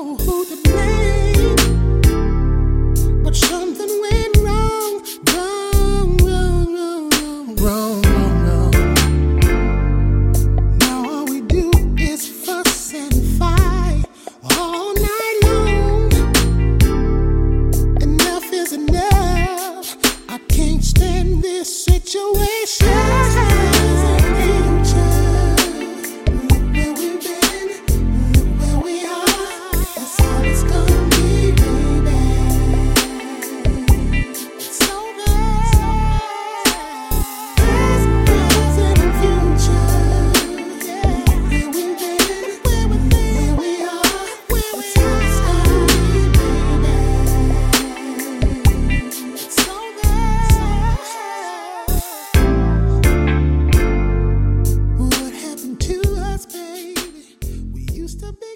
know who to blame, but something went wrong, wrong, wrong, wrong, wrong, wrong, wrong. Now all we do is fuss and fight all night long. Enough is enough. I can't stand this situation. What happened to us, baby? We used to be